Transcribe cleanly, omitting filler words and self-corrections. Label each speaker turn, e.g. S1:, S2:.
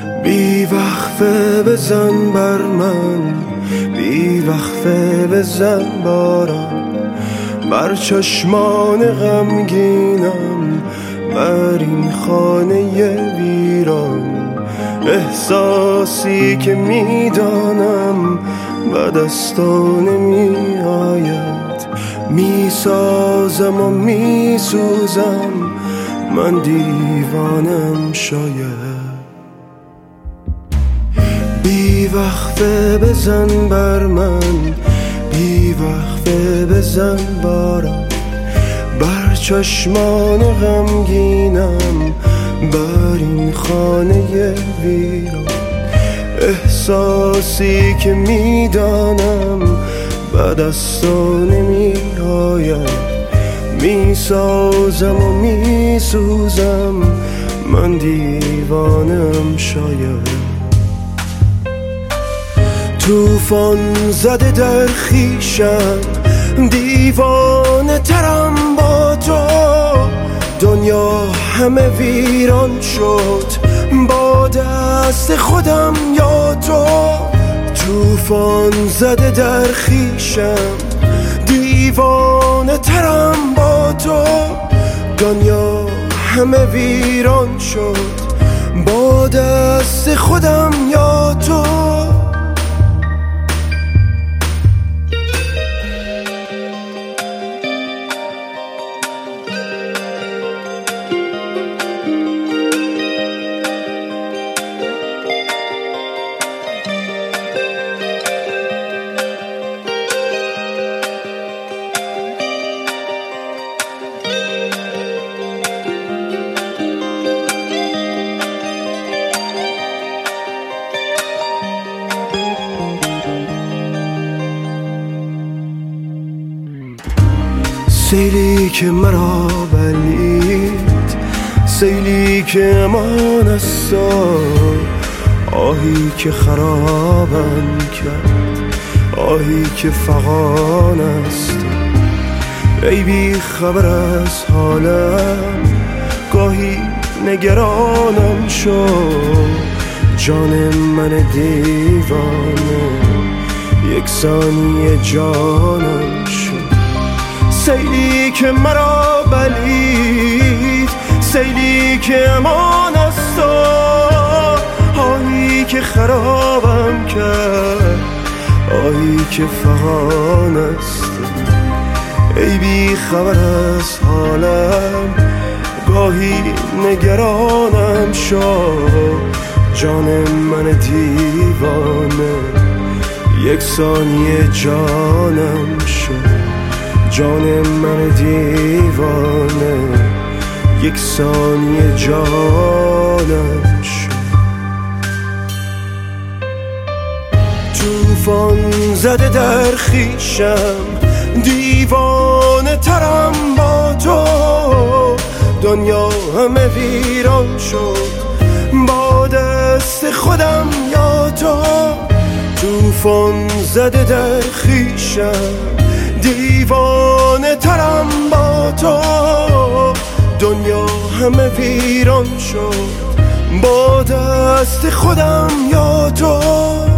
S1: بی وقفه بزن بر من، بی وقفه بزن باران بر چشمان غمگینم، بر این خانه ویران. احساسی که میدانم به دستان نمی آید، میسازم و میسوزم، من دیوانم شاید. بی وقفه بزن بر من، بی وقفه بزن باران بر چشمان غمگینم، بر این خانه ویران. احساسی که میدانم به دستان نمی آید، میسازم و میسوزم، من دیوانم شاید. طوفان زده در خویشم، دیوانه ترم با تو. دنیا همه ویران شد با دست خودم یا تو. طوفان زده در خویشم، دیوانه ترم با تو. دنیا همه ویران شد با دست خودم یا تو. سیلی که مرا بلید، سیلی که امان است، آهی که خرابم کرد، آهی که فغان است. ای بی خبر از حالم، گاهی نگرانم شد. جان من دیوانه یک ثانیه جانم شد. سیلی که مرا بلید، سیلی که امان است، آهی که خرابم کرد، آهی که فغان است. ای بی خبر از حالم، گاهی نگرانم شد. جان من دیوانه یک ثانیه جانم شد. جان من دیوانه یک ثانیه جانم شد. طوفان زده در خویشم، دیوانه ترم با تو. دنیا همه ویران شد با دست خودم یا تو. طوفان زده در خویشم، دیوانه ترم با تو. دنیا همه ویران شد با دست خودم یا تو.